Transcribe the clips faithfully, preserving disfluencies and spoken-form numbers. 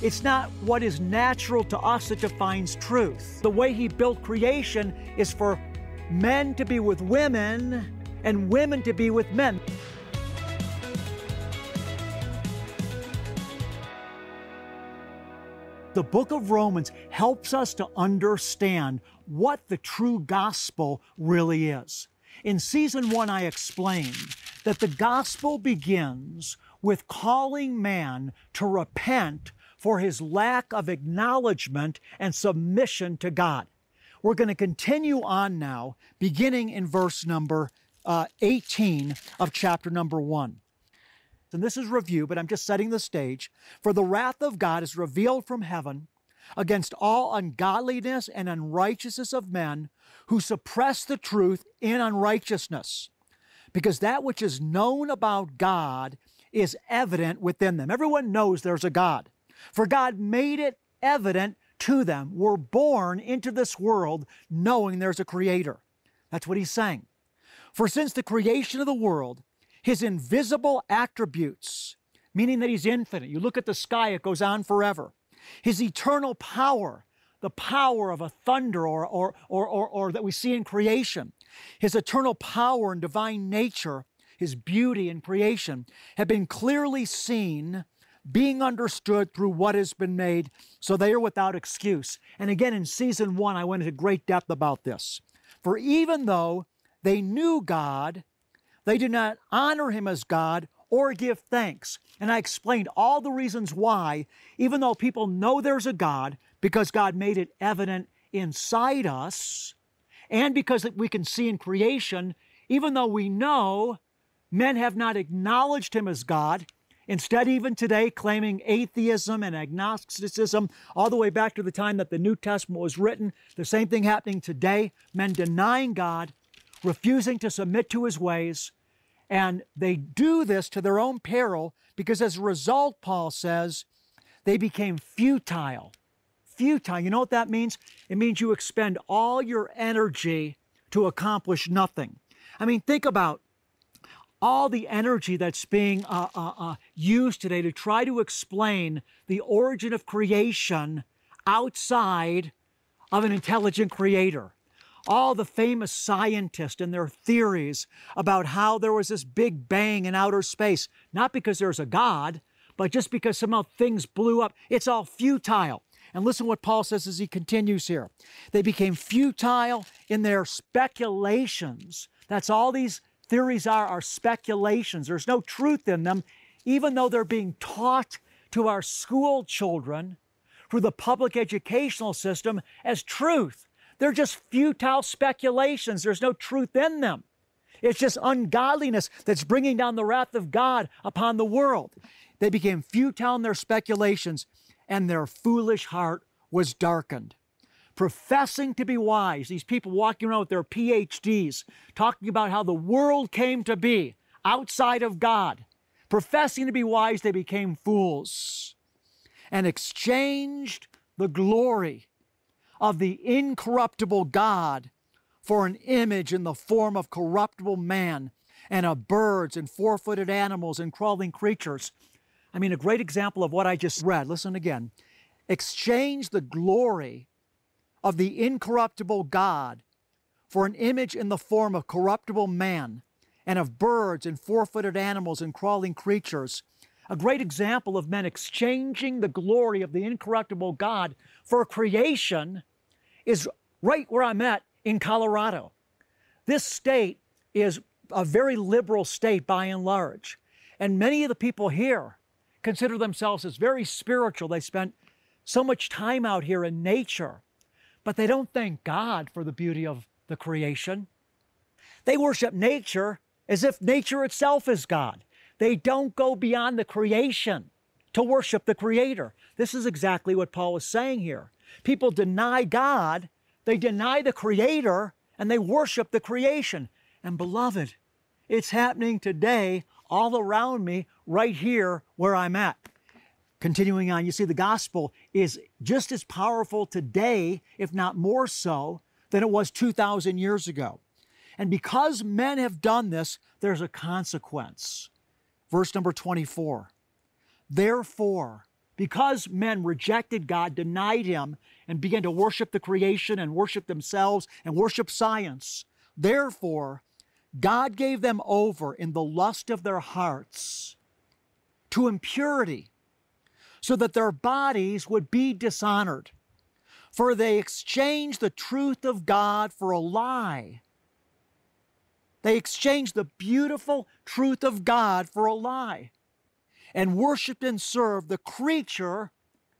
It's not what is natural to us that defines truth. The way He built creation is for men to be with women and women to be with men. The book of Romans helps us to understand what the true gospel really is. In season one, I explained that the gospel begins with calling man to repent for his lack of acknowledgement and submission to God. We're going to continue on now, beginning in verse number uh, eighteen of chapter number one. And this is review, but I'm just setting the stage. For the wrath of God is revealed from heaven against all ungodliness and unrighteousness of men who suppress the truth in unrighteousness, because that which is known about God is evident within them. Everyone knows there's a God, for God made it evident to them. We're born into this world knowing there's a Creator. That's what he's saying. For since the creation of the world, His invisible attributes, meaning that He's infinite. You look at the sky, it goes on forever. His eternal power, the power of a thunder or, or, or, or, or that we see in creation. His eternal power and divine nature, His beauty in creation, have been clearly seen, being understood through what has been made, so they are without excuse. And again, in season one, I went into great depth about this. For even though they knew God, they did not honor Him as God or give thanks. And I explained all the reasons why, even though people know there's a God, because God made it evident inside us, and because we can see in creation, even though we know men have not acknowledged Him as God, instead even today claiming atheism and agnosticism all the way back to the time that the New Testament was written, the same thing happening today, men denying God, refusing to submit to His ways, and they do this to their own peril because as a result, Paul says, they became futile. Futile, you know what that means? It means you expend all your energy to accomplish nothing. I mean, think about all the energy that's being uh, uh, uh, used today to try to explain the origin of creation outside of an intelligent Creator. All the famous scientists and their theories about how there was this big bang in outer space, not because there's a God, but just because somehow things blew up. It's all futile. And listen what Paul says as he continues here. They became futile in their speculations. That's all these theories are, are speculations. There's no truth in them, even though they're being taught to our school children through the public educational system as truth. They're just futile speculations. There's no truth in them. It's just ungodliness that's bringing down the wrath of God upon the world. They became futile in their speculations, and their foolish heart was darkened. Professing to be wise, these people walking around with their P H Ds, talking about how the world came to be outside of God. Professing to be wise, they became fools and exchanged the glory of the incorruptible God for an image in the form of corruptible man and of birds and four-footed animals and crawling creatures. I mean, a great example of what I just read. Listen again. Exchange the glory of the incorruptible God for an image in the form of corruptible man and of birds and four-footed animals and crawling creatures. A great example of men exchanging the glory of the incorruptible God for creation is right where I'm at in Colorado. This state is a very liberal state by and large. And many of the people here consider themselves as very spiritual. They spent so much time out here in nature, but they don't thank God for the beauty of the creation. They worship nature as if nature itself is God. They don't go beyond the creation to worship the Creator. This is exactly what Paul is saying here. People deny God, they deny the Creator, and they worship the creation. And beloved, it's happening today all around me, right here where I'm at. Continuing on, you see the gospel is just as powerful today, if not more so, than it was two thousand years ago. And because men have done this, there's a consequence. Verse number twenty-four. Therefore, because men rejected God, denied Him, and began to worship the creation and worship themselves and worship science, therefore, God gave them over in the lust of their hearts to impurity, so that their bodies would be dishonored. For they exchanged the truth of God for a lie. They exchanged the beautiful truth of God for a lie, and worshiped and served the creature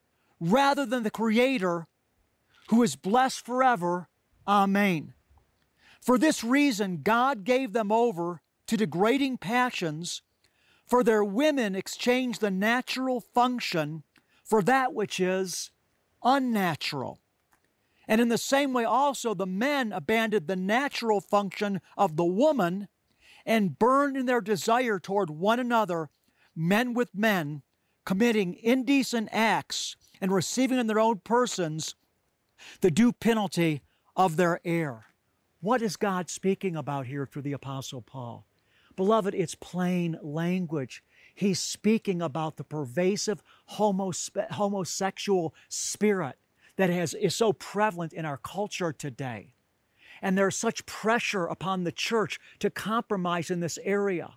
rather than the Creator, who is blessed forever. Amen. For this reason, God gave them over to degrading passions, for their women exchanged the natural function for that which is unnatural. And in the same way also, the men abandoned the natural function of the woman and burned in their desire toward one another, men with men, committing indecent acts and receiving in their own persons the due penalty of their error. What is God speaking about here through the Apostle Paul? Beloved, it's plain language. He's speaking about the pervasive homospe- homosexual spirit that has, is so prevalent in our culture today. And there's such pressure upon the church to compromise in this area.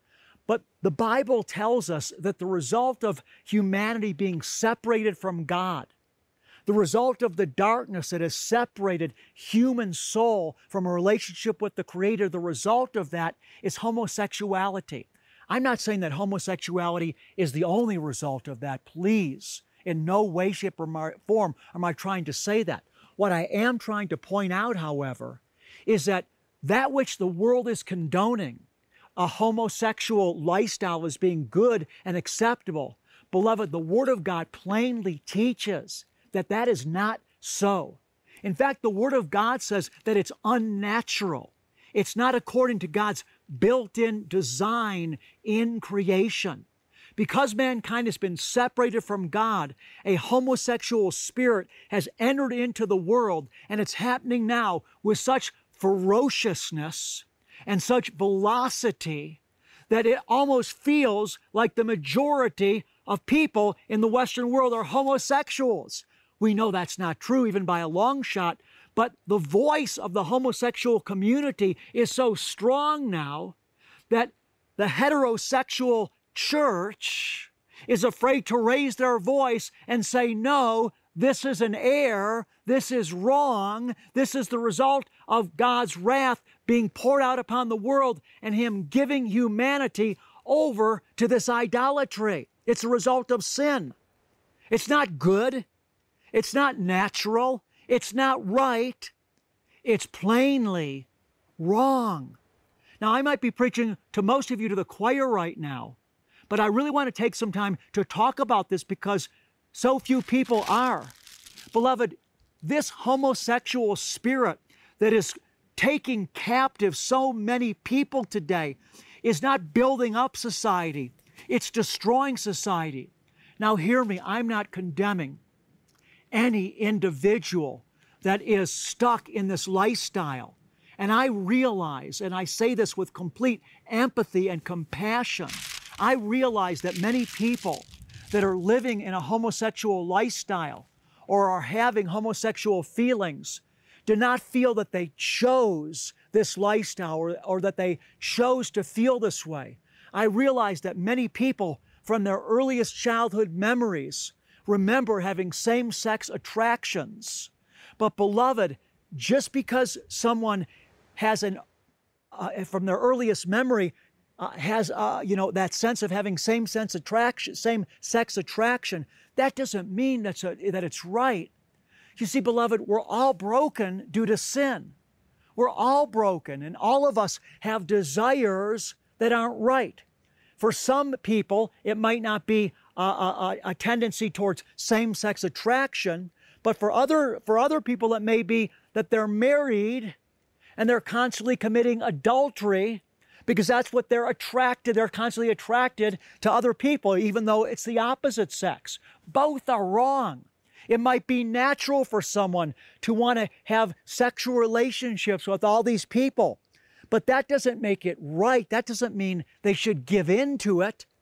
But the Bible tells us that the result of humanity being separated from God, the result of the darkness that has separated human soul from a relationship with the Creator, the result of that is homosexuality. I'm not saying that homosexuality is the only result of that. Please, in no way, shape, or form am I trying to say that. What I am trying to point out, however, is that that which the world is condoning, a homosexual lifestyle, as being good and acceptable, beloved, the Word of God plainly teaches that that is not so. In fact, the Word of God says that it's unnatural. It's not according to God's built-in design in creation. Because mankind has been separated from God, a homosexual spirit has entered into the world, and it's happening now with such ferociousness and such velocity that it almost feels like the majority of people in the Western world are homosexuals. We know that's not true, even by a long shot, but the voice of the homosexual community is so strong now that the heterosexual church is afraid to raise their voice and say, no, this is an error, this is wrong, this is the result of God's wrath being poured out upon the world and Him giving humanity over to this idolatry. It's a result of sin. It's not good. It's not natural. It's not right. It's plainly wrong. Now, I might be preaching to most of you to the choir right now, but I really want to take some time to talk about this because so few people are. Beloved, this homosexual spirit that is taking captive so many people today is not building up society. It's destroying society. Now, hear me, I'm not condemning any individual that is stuck in this lifestyle. And I realize, and I say this with complete empathy and compassion, I realize that many people that are living in a homosexual lifestyle or are having homosexual feelings do not feel that they chose this lifestyle or, or that they chose to feel this way. I realize that many people from their earliest childhood memories remember having same-sex attractions. But beloved, just because someone has an, uh, from their earliest memory, uh, has, uh, you know, that sense of having same-sex attraction, same-sex attraction, that doesn't mean that's a, that it's right. You see, beloved, we're all broken due to sin. We're all broken, and all of us have desires that aren't right. For some people, it might not be a, a, a tendency towards same-sex attraction, but for other, for other people, it may be that they're married and they're constantly committing adultery because that's what they're attracted. They're constantly attracted to other people, even though it's the opposite sex. Both are wrong. It might be natural for someone to want to have sexual relationships with all these people, but that doesn't make it right. That doesn't mean they should give in to it.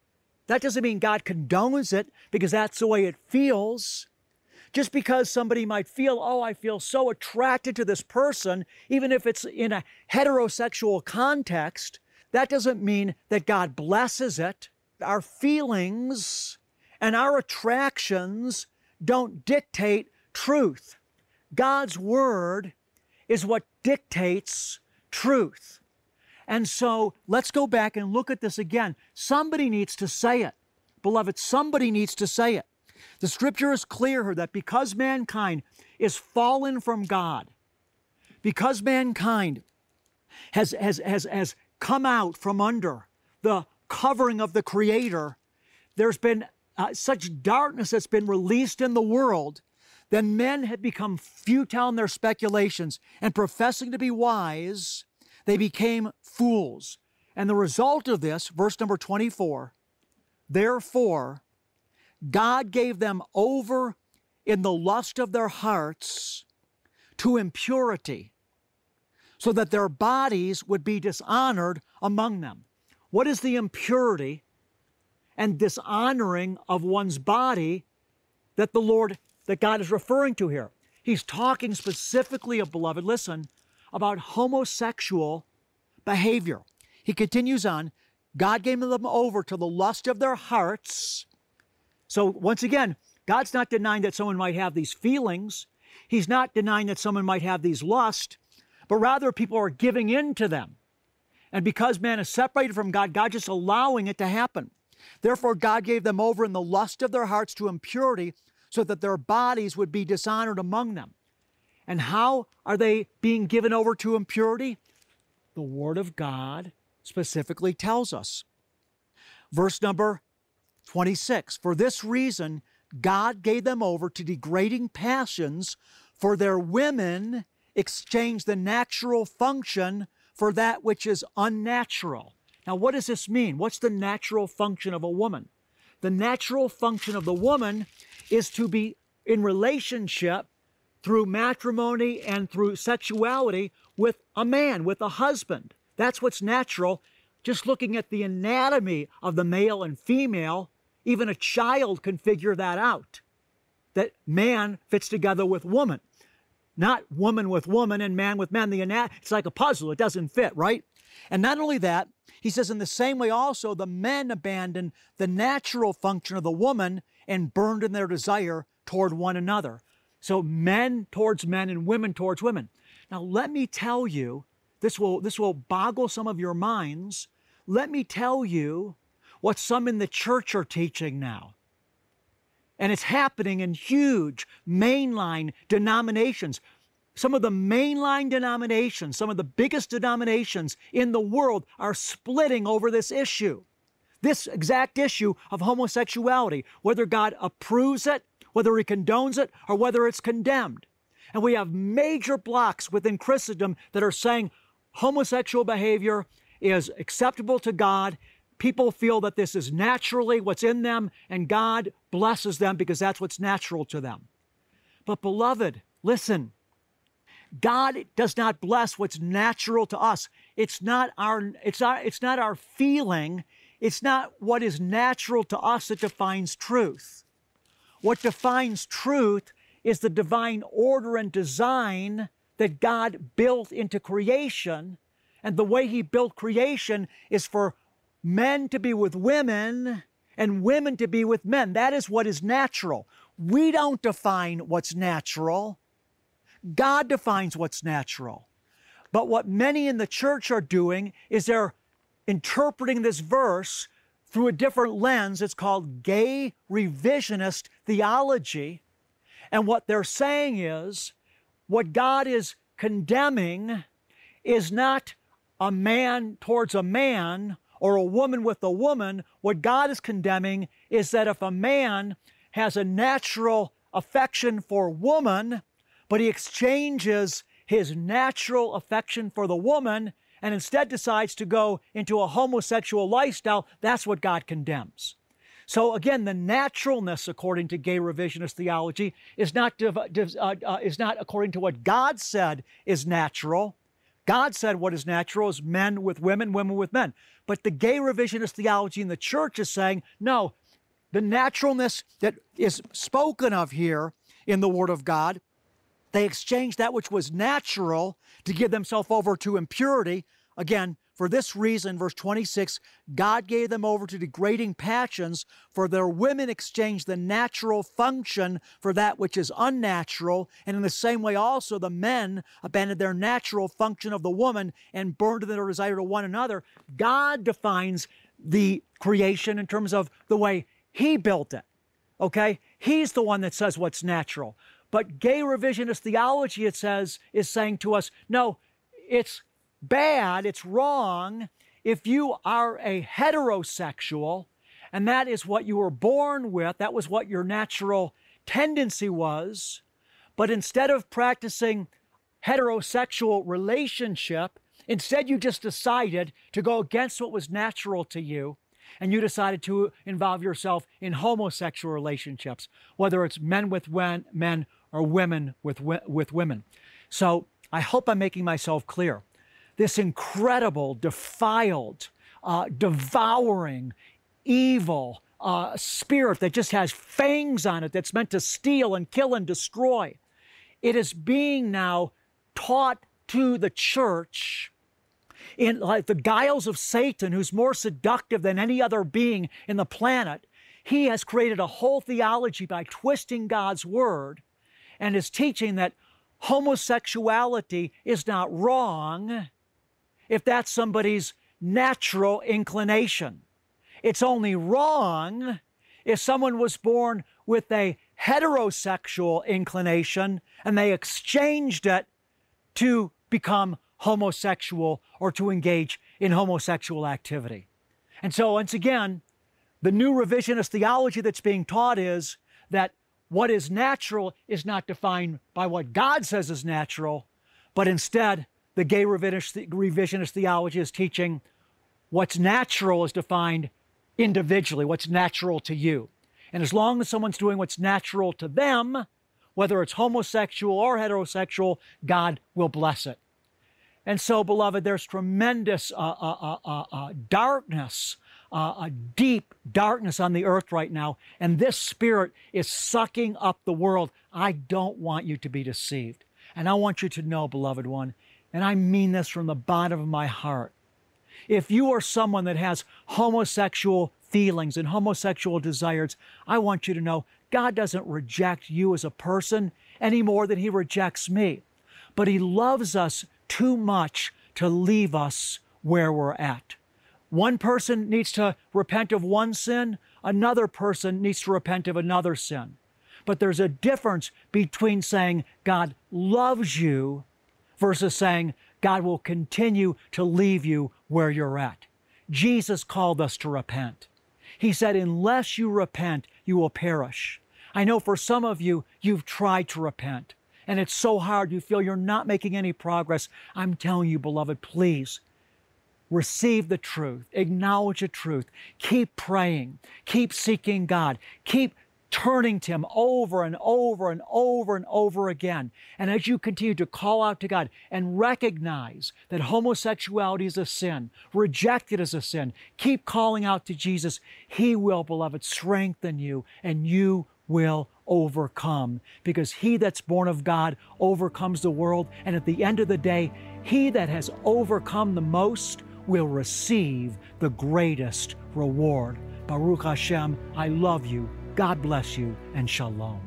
That doesn't mean God condones it because that's the way it feels. Just because somebody might feel, oh, I feel so attracted to this person, even if it's in a heterosexual context, that doesn't mean that God blesses it. Our feelings and our attractions don't dictate truth. God's word is what dictates truth. And so let's go back and look at this again. Somebody needs to say it. Beloved, somebody needs to say it. The scripture is clear here that because mankind is fallen from God, because mankind has, has, has, has come out from under the covering of the Creator, there's been uh, such darkness that's been released in the world, then men have become futile in their speculations, and professing to be wise, they became fools. And the result of this, verse number twenty-four, therefore, God gave them over in the lust of their hearts to impurity, so that their bodies would be dishonored among them. What is the impurity and dishonoring of one's body that the Lord, that God is referring to here? He's talking specifically, beloved, listen, about homosexual behavior. He continues on, God gave them over to the lust of their hearts. So once again, God's not denying that someone might have these feelings. He's not denying that someone might have these lusts, but rather people are giving in to them. And because man is separated from God, God's just allowing it to happen. Therefore, God gave them over in the lust of their hearts to impurity, so that their bodies would be dishonored among them. And how are they being given over to impurity? The Word of God specifically tells us. Verse number twenty-six, for this reason, God gave them over to degrading passions, for their women exchanged the natural function for that which is unnatural. Now, what does this mean? What's the natural function of a woman? The natural function of the woman is to be in relationship through matrimony and through sexuality with a man, with a husband. That's what's natural. Just looking at the anatomy of the male and female, even a child can figure that out, that man fits together with woman, not woman with woman and man with man. The anat- it's like a puzzle. It doesn't fit, right? And not only that, he says in the same way also, the men abandoned the natural function of the woman and burned in their desire toward one another. So men towards men and women towards women. Now let me tell you, this will, this will boggle some of your minds. Let me tell you what some in the church are teaching now. And it's happening in huge mainline denominations. Some of the mainline denominations, some of the biggest denominations in the world are splitting over this issue. This exact issue of homosexuality, whether God approves it, whether He condones it, or whether it's condemned. And we have major blocks within Christendom that are saying homosexual behavior is acceptable to God. People feel that this is naturally what's in them, and God blesses them because that's what's natural to them. But beloved, listen, God does not bless what's natural to us. It's not our, it's our, it's not our feeling. It's not what is natural to us that defines truth. What defines truth is the divine order and design that God built into creation. And the way He built creation is for men to be with women and women to be with men. That is what is natural. We don't define what's natural. God defines what's natural. But what many in the church are doing is they're interpreting this verse through a different lens. It's called gay revisionist theology. And what they're saying is, what God is condemning is not a man towards a man or a woman with a woman. What God is condemning is that if a man has a natural affection for woman, but he exchanges his natural affection for the woman and instead decides to go into a homosexual lifestyle, that's what God condemns. So again, the naturalness, according to gay revisionist theology, is not, div- div- uh, uh, is not according to what God said is natural. God said what is natural is men with women, women with men. But the gay revisionist theology in the church is saying, no, the naturalness that is spoken of here in the Word of God, they exchanged that which was natural to give themselves over to impurity. Again, for this reason, verse twenty-six, God gave them over to degrading passions, for their women exchanged the natural function for that which is unnatural. And in the same way also, the men abandoned their natural function of the woman and burned in their desire to one another. God defines the creation in terms of the way He built it, okay? He's the one that says what's natural. But gay revisionist theology, it says, is saying to us, no, it's bad, it's wrong if you are a heterosexual, and that is what you were born with, that was what your natural tendency was, but instead of practicing heterosexual relationship, instead you just decided to go against what was natural to you, and you decided to involve yourself in homosexual relationships, whether it's men with men or women with, with women. So I hope I'm making myself clear. This incredible, defiled, uh, devouring, evil uh, spirit that just has fangs on it, that's meant to steal and kill and destroy. It is being now taught to the church in like the guiles of Satan, who's more seductive than any other being in the planet. He has created a whole theology by twisting God's word and is teaching that homosexuality is not wrong if that's somebody's natural inclination. It's only wrong if someone was born with a heterosexual inclination and they exchanged it to become homosexual or to engage in homosexual activity. And so once again, the new revisionist theology that's being taught is that what is natural is not defined by what God says is natural, but instead the gay revisionist theology is teaching what's natural is defined individually, what's natural to you. And as long as someone's doing what's natural to them, whether it's homosexual or heterosexual, God will bless it. And so, beloved, there's tremendous uh, uh, uh, uh, darkness, uh, a deep darkness on the earth right now, and this spirit is sucking up the world. I don't want you to be deceived. And I want you to know, beloved one, and I mean this from the bottom of my heart, if you are someone that has homosexual feelings and homosexual desires, I want you to know God doesn't reject you as a person any more than He rejects me. But He loves us too much to leave us where we're at. One person needs to repent of one sin, another person needs to repent of another sin. But there's a difference between saying God loves you versus saying God will continue to leave you where you're at. Jesus called us to repent. He said, unless you repent, you will perish. I know for some of you, you've tried to repent, and it's so hard. You feel you're not making any progress. I'm telling you, beloved, please receive the truth, acknowledge the truth, keep praying, keep seeking God, keep turning to Him over and over and over and over again. And as you continue to call out to God and recognize that homosexuality is a sin, reject it as a sin, keep calling out to Jesus, He will, beloved, strengthen you, and you will overcome, because he that's born of God overcomes the world. And at the end of the day, he that has overcome the most will receive the greatest reward. Baruch Hashem, I love you. God bless you, and shalom.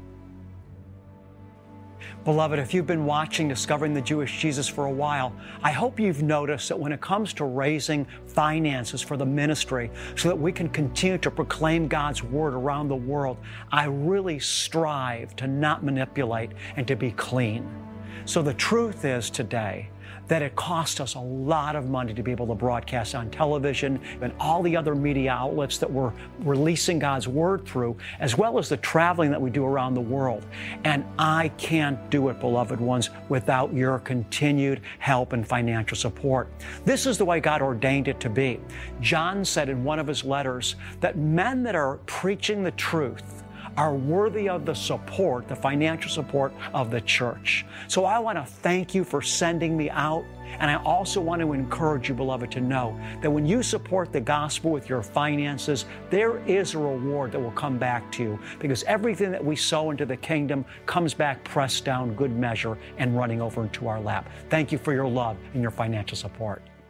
Beloved, if you've been watching Discovering the Jewish Jesus for a while, I hope you've noticed that when it comes to raising finances for the ministry so that we can continue to proclaim God's word around the world, I really strive to not manipulate and to be clean. So the truth is today that it cost us a lot of money to be able to broadcast on television and all the other media outlets that we're releasing God's word through, as well as the traveling that we do around the world. And I can't do it, beloved ones, without your continued help and financial support. This is the way God ordained it to be. John said in one of his letters that men that are preaching the truth are worthy of the support, the financial support of the church. So I want to thank you for sending me out. And I also want to encourage you, beloved, to know that when you support the gospel with your finances, there is a reward that will come back to you, because everything that we sow into the kingdom comes back pressed down, good measure, and running over into our lap. Thank you for your love and your financial support.